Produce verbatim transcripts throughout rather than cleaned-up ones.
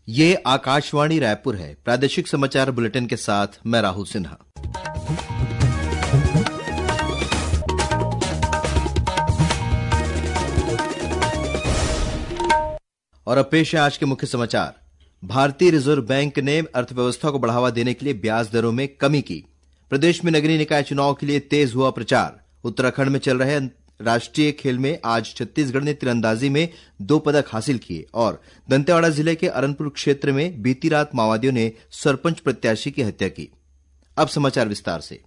ये आकाशवाणी रायपुर है। प्रादेशिक समाचार बुलेटिन के साथ मैं राहुल सिन्हा। और अब पेश है आज के मुख्य समाचार। भारतीय रिजर्व बैंक ने अर्थव्यवस्था को बढ़ावा देने के लिए ब्याज दरों में कमी की। प्रदेश में नगरीय निकाय चुनाव के लिए तेज हुआ प्रचार। उत्तराखंड में चल रहे राष्ट्रीय खेल में आज छत्तीसगढ़ ने तीरंदाजी में दो पदक हासिल किए और दंतेवाड़ा जिले के अरनपुर क्षेत्र में बीती रात माओवादियों ने सरपंच प्रत्याशी की हत्या की। अब समाचार विस्तार से।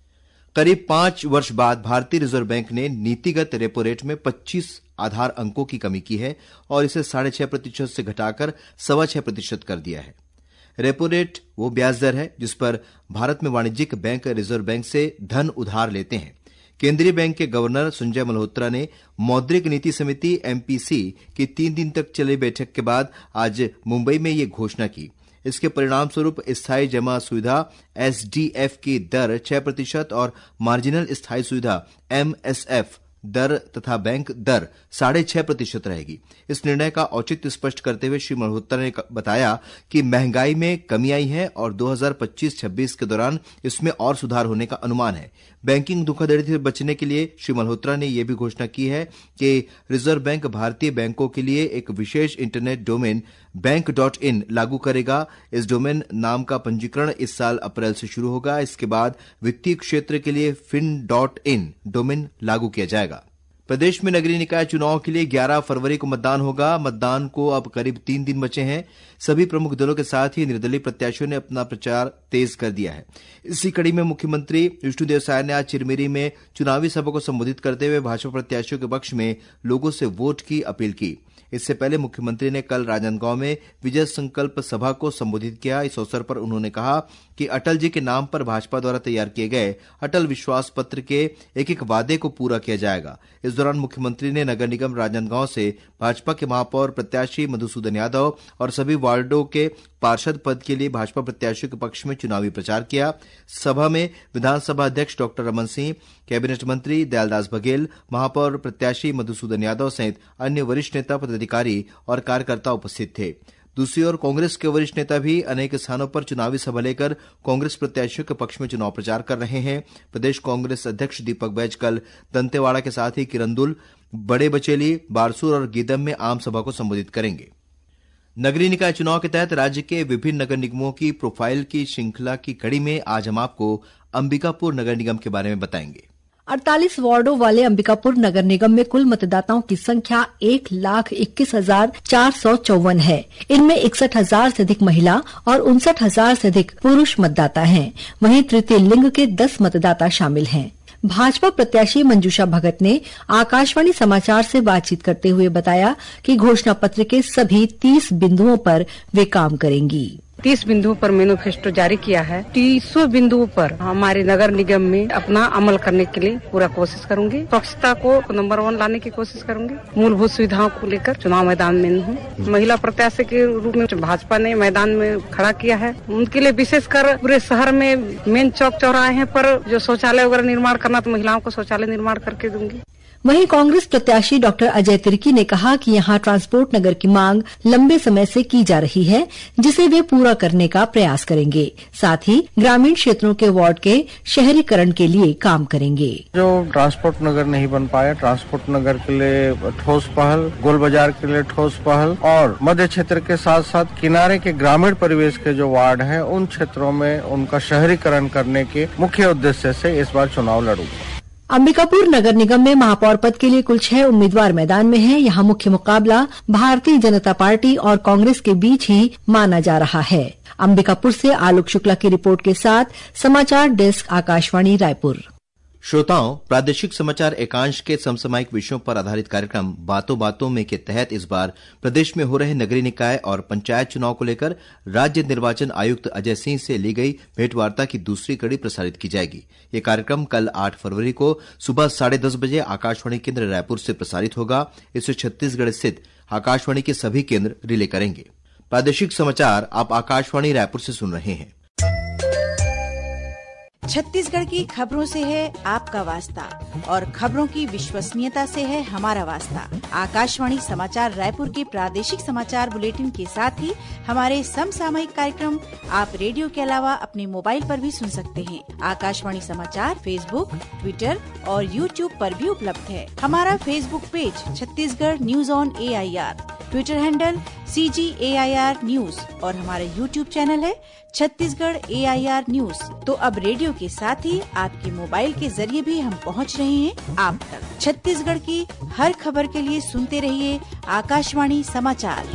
करीब पांच वर्ष बाद भारतीय रिजर्व बैंक ने नीतिगत रेपो रेट में पच्चीस आधार अंकों की कमी की है और इसे साढ़े छह प्रतिशत से घटाकर सवा छह प्रतिशत कर दिया है। रेपो रेट वो ब्याज दर है जिस पर भारत में वाणिज्यिक बैंक रिजर्व बैंक से धन उधार लेते हैं। केंद्रीय बैंक के गवर्नर संजय मल्होत्रा ने मौद्रिक नीति समिति एमपीसी की तीन दिन तक चली बैठक के बाद आज मुंबई में ये घोषणा की। इसके परिणाम स्वरूप स्थायी जमा सुविधा एसडीएफ की दर छह प्रतिशत और मार्जिनल स्थायी सुविधा एमएसएफ दर तथा बैंक दर साढ़े छह प्रतिशत रहेगी। इस निर्णय का औचित्य स्पष्ट करते हुए श्री मल्होत्रा ने बताया कि महंगाई में कमी आई है और दो हज़ार पच्चीस छब्बीस के दौरान इसमें और सुधार होने का अनुमान है। बैंकिंग धोखाधड़ी से बचने के लिए श्री मल्होत्रा ने यह भी घोषणा की है कि रिजर्व बैंक भारतीय बैंकों के लिए एक विशेष internet domain bank dot in लागू करेगा। इस डोमेन नाम का पंजीकरण इस साल अप्रैल से शुरू होगा। इसके बाद वित्तीय क्षेत्र के लिए फिन डॉट इन डोमेन लागू किया जाएगा। प्रदेश में नगरीय निकाय चुनाव के लिए ग्यारह फरवरी को मतदान होगा। मतदान को अब करीब तीन दिन बचे हैं। सभी प्रमुख दलों के साथ ही निर्दलीय प्रत्याशियों ने अपना प्रचार तेज कर दिया है। इसी कड़ी में मुख्यमंत्री विष्णुदेव साय ने आज चिरमिरी में चुनावी सभा को संबोधित करते हुए भाजपा प्रत्याशियों के पक्ष में लोगों से वोट की अपील की। इससे पहले मुख्यमंत्री ने कल राजनांदगांव में विजय संकल्प सभा को संबोधित किया। इस अवसर पर उन्होंने कहा कि अटल जी के नाम पर भाजपा द्वारा तैयार किए गए अटल विश्वास पत्र के एक एक वादे को पूरा किया जाएगा। इस दौरान मुख्यमंत्री ने नगर निगम राजनांदगांव से भाजपा के महापौर प्रत्याशी मधुसूदन यादव और सभी वार्डों के पार्षद पद के लिए भाजपा प्रत्याशियों के पक्ष में चुनावी प्रचार किया। सभा में विधानसभा अध्यक्ष डॉक्टर रमन सिंह, कैबिनेट मंत्री दयालदास बघेल, महापौर प्रत्याशी मधुसूदन यादव सहित अन्य वरिष्ठ नेता, पदाधिकारी और कार्यकर्ता उपस्थित थे। दूसरी ओर कांग्रेस के वरिष्ठ नेता भी अनेक स्थानों पर चुनावी सभा लेकर कांग्रेस प्रत्याशियों के पक्ष में चुनाव प्रचार कर रहे हैं। प्रदेश कांग्रेस अध्यक्ष दीपक बैज कल दंतेवाड़ा के साथ ही किरंदुल, बड़े बचेली, बारसूर और गीदम में आम सभा को संबोधित करेंगे। नगरीय निकाय चुनाव के तहत राज्य के विभिन्न नगर निगमों की प्रोफाइल की श्रृंखला की कड़ी में आज हम आपको अंबिकापुर नगर निगम के बारे में बताएंगे। अड़तालीस वार्डों वाले अंबिकापुर नगर निगम में कुल मतदाताओं की संख्या एक लाख इक्कीस हजार चार सौ चौवन है। इनमें इकसठ हजार से अधिक महिला और उनसठ हजार से अधिक पुरुष मतदाता हैं। वहीं तृतीय लिंग के दस मतदाता शामिल हैं। भाजपा प्रत्याशी मंजूषा भगत ने आकाशवाणी समाचार से बातचीत करते हुए बताया कि घोषणा पत्र के सभी तीस बिंदुओं पर वे काम करेंगी। तीस बिंदुओं पर मैनिफेस्टो जारी किया है। तीसों बिंदुओं पर हमारे नगर निगम में अपना अमल करने के लिए पूरा कोशिश करूंगी। स्वच्छता को नंबर वन लाने की कोशिश करूंगी। मूलभूत सुविधाओं को लेकर चुनाव मैदान में हूँ। महिला प्रत्याशी के रूप में भाजपा ने मैदान में खड़ा किया है। उनके लिए विशेषकर पूरे शहर में मेन चौक चौराहे पर जो शौचालय वगैरह निर्माण करना, तो महिलाओं को शौचालय निर्माण करके दूंगी। वहीं कांग्रेस प्रत्याशी डॉक्टर अजय तिर्की ने कहा कि यहां ट्रांसपोर्ट नगर की मांग लंबे समय से की जा रही है, जिसे वे पूरा करने का प्रयास करेंगे। साथ ही ग्रामीण क्षेत्रों के वार्ड के शहरीकरण के लिए काम करेंगे। जो ट्रांसपोर्ट नगर नहीं बन पाया, ट्रांसपोर्ट नगर के लिए ठोस पहल, गोल बाजार के लिए ठोस पहल और मध्य क्षेत्र के साथ साथ किनारे के ग्रामीण परिवेश के जो वार्ड हैं, उन क्षेत्रों में उनका शहरीकरण करने के मुख्य उद्देश्य से इस बार चुनाव लड़ूंगा। अंबिकापुर नगर निगम में महापौर पद के लिए कुल छह उम्मीदवार मैदान में हैं। यहां मुख्य मुकाबला भारतीय जनता पार्टी और कांग्रेस के बीच ही माना जा रहा है। अंबिकापुर से आलोक शुक्ला की रिपोर्ट के साथ समाचार डेस्क आकाशवाणी रायपुर। श्रोताओं, प्रादेशिक समाचार एकांश के समसामयिक विषयों पर आधारित कार्यक्रम बातों बातों में के तहत इस बार प्रदेश में हो रहे नगरीय निकाय और पंचायत चुनाव को लेकर राज्य निर्वाचन आयुक्त अजय सिंह से ली गई भेंटवार्ता की दूसरी कड़ी प्रसारित की जाएगी। ये कार्यक्रम कल आठ फरवरी को सुबह साढ़े दस बजे आकाशवाणी केंद्र रायपुर से प्रसारित होगा। इसे छत्तीसगढ़ स्थित आकाशवाणी के सभी केंद्र रिले करेंगे। प्रादेशिक समाचार आप आकाशवाणी रायपुर से सुन रहे हैं। छत्तीसगढ़ की खबरों से है आपका वास्ता और खबरों की विश्वसनीयता से है हमारा वास्ता। आकाशवाणी समाचार रायपुर के प्रादेशिक समाचार बुलेटिन के साथ ही हमारे समसामयिक कार्यक्रम आप रेडियो के अलावा अपने मोबाइल पर भी सुन सकते हैं। आकाशवाणी समाचार फेसबुक, ट्विटर और यूट्यूब पर भी उपलब्ध है। हमारा Facebook page Chhattisgarh news on A I R, Twitter handle C G A I R news और हमारा यूट्यूब चैनल है Chhattisgarh A I R news. तो अब रेडियो के साथ ही आपके मोबाइल के जरिए भी हम पहुंच रहे हैं आप तक। छत्तीसगढ़ की हर खबर के लिए सुनते रहिए आकाशवाणी समाचार।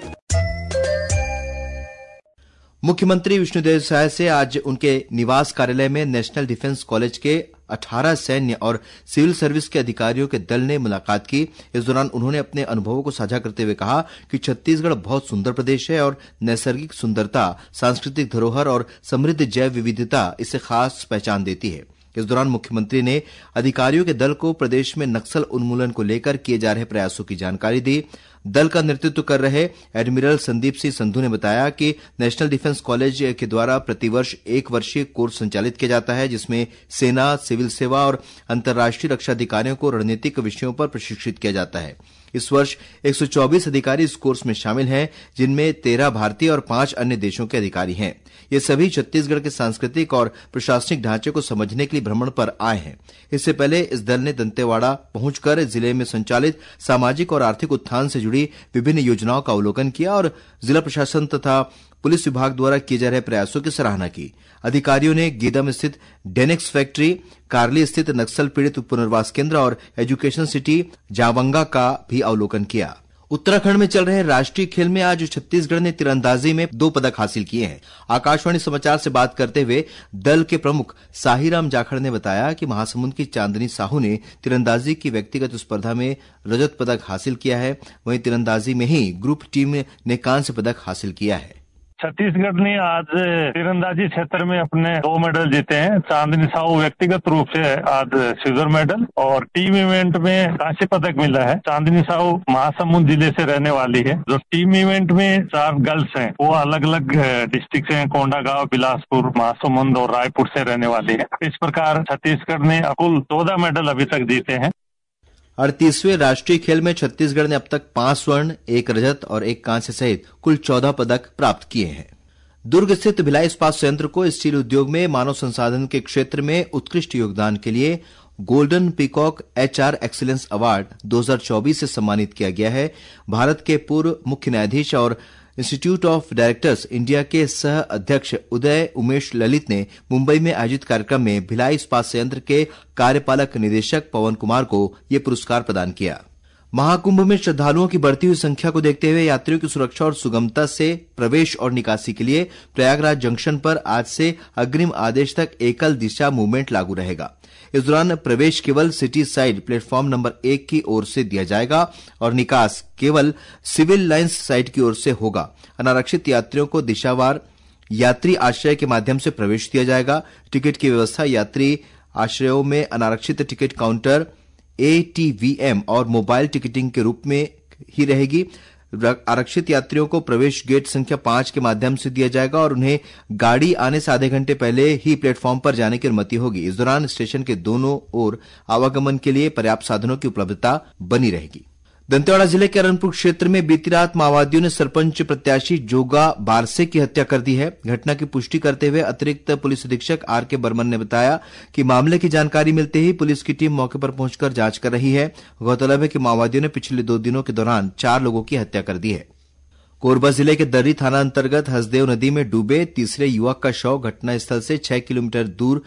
मुख्यमंत्री विष्णुदेव साय से आज उनके निवास कार्यालय में नेशनल डिफेंस कॉलेज के अठारह सैन्य और सिविल सर्विस के अधिकारियों के दल ने मुलाकात की। इस दौरान उन्होंने अपने अनुभवों को साझा करते हुए कहा कि छत्तीसगढ़ बहुत सुंदर प्रदेश है और नैसर्गिक सुंदरता, सांस्कृतिक धरोहर और समृद्ध जैव विविधता इसे खास पहचान देती है। इस दौरान मुख्यमंत्री ने अधिकारियों के दल को प्रदेश में नक्सल उन्मूलन को लेकर किए जा रहे प्रयासों की जानकारी दी। दल का नेतृत्व कर रहे एडमिरल संदीप सिंह संधू ने बताया कि नेशनल डिफेंस कॉलेज के द्वारा प्रतिवर्ष एक वर्षीय कोर्स संचालित किया जाता है, जिसमें सेना, सिविल सेवा और अंतर्राष्ट्रीय रक्षा अधिकारियों को रणनीतिक विषयों पर प्रशिक्षित किया जाता है। इस वर्ष एक सौ चौबीस अधिकारी इस कोर्स में शामिल हैं, जिनमें तेरह भारतीय और पांच अन्य देशों के अधिकारी हैं। ये सभी छत्तीसगढ़ के सांस्कृतिक और प्रशासनिक ढांचे को समझने के लिए भ्रमण पर आए हैं। इससे पहले इस दल ने दंतेवाड़ा पहुंचकर जिले में संचालित सामाजिक और आर्थिक उत्थान से जुड़ी विभिन्न योजनाओं का अवलोकन किया और जिला प्रशासन तथा पुलिस विभाग द्वारा किए जा रहे प्रयासों की सराहना की। अधिकारियों ने गीदम स्थित डेनेक्स फैक्ट्री, कार्ली स्थित नक्सल पीड़ित पुनर्वास केंद्र और एजुकेशन सिटी जावंगा का भी अवलोकन किया। उत्तराखंड में चल रहे राष्ट्रीय खेल में आज छत्तीसगढ़ ने तीरंदाजी में दो पदक हासिल किए हैं। आकाशवाणी समाचार से बात करते हुए दल के प्रमुख साहिराम जाखड़ ने बताया कि महासमुंद की चांदनी साहू ने तीरंदाजी की व्यक्तिगत स्पर्धा में रजत पदक हासिल किया है। वहीं तीरंदाजी में ही ग्रुप टीम ने कांस्य पदक हासिल किया है। छत्तीसगढ़ ने आज तीरंदाजी क्षेत्र में अपने दो मेडल जीते हैं। चांदनी साहू व्यक्तिगत रूप से आज सिल्वर मेडल और टीम इवेंट में कांस्य पदक मिला है। चांदनी साहू महासमुंद जिले से रहने वाली है। जो टीम इवेंट में चार गर्ल्स हैं वो अलग अलग डिस्ट्रिक्ट से, कोंडागांव, बिलासपुर, महासमुंद और रायपुर से रहने वाली है। इस प्रकार छत्तीसगढ़ ने कुल चौदह मेडल अभी तक जीते हैं। अड़तीसवें राष्ट्रीय खेल में छत्तीसगढ़ ने अब तक पांच स्वर्ण, एक रजत और एक कांस्य सहित कुल चौदह पदक प्राप्त किए हैं। दुर्ग स्थित भिलाई इस्पात संयंत्र को स्टील उद्योग में मानव संसाधन के क्षेत्र में उत्कृष्ट योगदान के लिए golden peacock HR excellence award दो हज़ार चौबीस से सम्मानित किया गया है। भारत के पूर्व मुख्य न्यायाधीश और इंस्टीट्यूट ऑफ डायरेक्टर्स इंडिया के सह अध्यक्ष उदय उमेश ललित ने मुंबई में आयोजित कार्यक्रम में भिलाई इस्पात संयंत्र के कार्यपालक निदेशक पवन कुमार को यह पुरस्कार प्रदान किया। महाकुंभ में श्रद्धालुओं की बढ़ती हुई संख्या को देखते हुए यात्रियों की सुरक्षा और सुगमता से प्रवेश और निकासी के लिए प्रयागराज जंक्शन पर आज से अग्रिम आदेश तक एकल दिशा मूवमेंट लागू रहेगा। इस दौरान प्रवेश केवल सिटी साइड प्लेटफॉर्म नंबर एक की ओर से दिया जाएगा और निकास केवल सिविल लाइंस साइड की ओर से होगा। अनारक्षित यात्रियों को दिशावार यात्री आश्रय के माध्यम से प्रवेश दिया जाएगा। टिकट की व्यवस्था यात्री आश्रयों में अनारक्षित ticket counter, A T V M और मोबाइल टिकटिंग के रूप में ही रहेगी। आरक्षित यात्रियों को प्रवेश गेट संख्या पांच के माध्यम से दिया जाएगा और उन्हें गाड़ी आने से आधे घंटे पहले ही प्लेटफॉर्म पर जाने की अनुमति होगी। इस दौरान स्टेशन के दोनों ओर आवागमन के लिए पर्याप्त साधनों की उपलब्धता बनी रहेगी। दंतेवाड़ा जिले के अरनपुर क्षेत्र में बीती रात माओवादियों ने सरपंच प्रत्याशी जोगा बारसे की हत्या कर दी है। घटना की पुष्टि करते हुए अतिरिक्त पुलिस अधीक्षक आर के बर्मन ने बताया कि मामले की जानकारी मिलते ही पुलिस की टीम मौके पर पहुंचकर जांच कर रही है। गौरतलब है कि माओवादियों ने पिछले दो दिनों के दौरान चार लोगों की हत्या कर दी है। कोरबा जिले के दर्री थाना अंतर्गत हसदेव नदी में डूबे तीसरे युवक का शव घटनास्थल से छह किलोमीटर दूर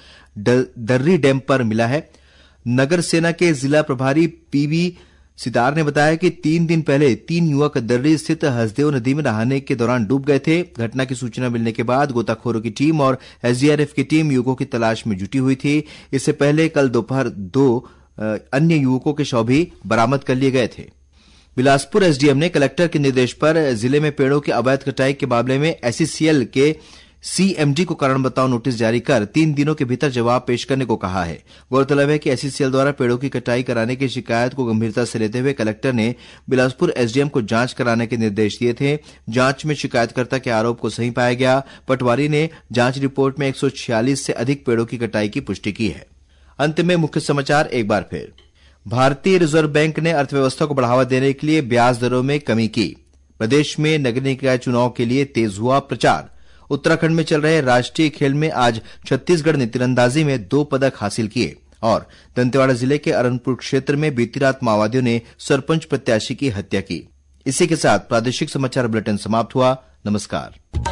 दर्री डैम पर मिला है। नगर सेना के जिला प्रभारी पीवी सितार ने बताया कि तीन दिन पहले तीन युवक दर्री स्थित हसदेव नदी में नहाने के दौरान डूब गए थे। घटना की सूचना मिलने के बाद गोताखोरों की टीम और एस डी आर एफ की टीम युवकों की तलाश में जुटी हुई थी। इससे पहले कल दोपहर दो अन्य युवकों के शव भी बरामद कर लिए गए थे। बिलासपुर एस डी एम ने कलेक्टर के निर्देश पर जिले में पेड़ों की अवैध कटाई के मामले में एस ई सी एल के सीएमडी को कारण बताओ नोटिस जारी कर तीन दिनों के भीतर जवाब पेश करने को कहा है। गौरतलब है कि एसईसीएल द्वारा पेड़ों की कटाई कराने की शिकायत को गंभीरता से लेते हुए कलेक्टर ने बिलासपुर एसडीएम को जांच कराने के निर्देश दिए थे। जांच में शिकायतकर्ता के आरोप को सही पाया गया। पटवारी ने जांच रिपोर्ट में एक सौ छियालीस से अधिक पेड़ों की कटाई की पुष्टि की है। अंत में मुख्य समाचार एक बार फिर। भारतीय रिजर्व बैंक ने अर्थव्यवस्था को बढ़ावा देने के लिए ब्याज दरों में कमी की। प्रदेश में नगर निकाय चुनाव के लिए तेज हुआ प्रचार। उत्तराखंड में चल रहे राष्ट्रीय खेल में आज छत्तीसगढ़ ने तीरंदाजी में दो पदक हासिल किए। और दंतेवाड़ा जिले के अरनपुर क्षेत्र में बीती रात माओवादियों ने सरपंच प्रत्याशी की हत्या की। इसी के साथ प्रादेशिक समाचार बुलेटिन समाप्त हुआ। नमस्कार।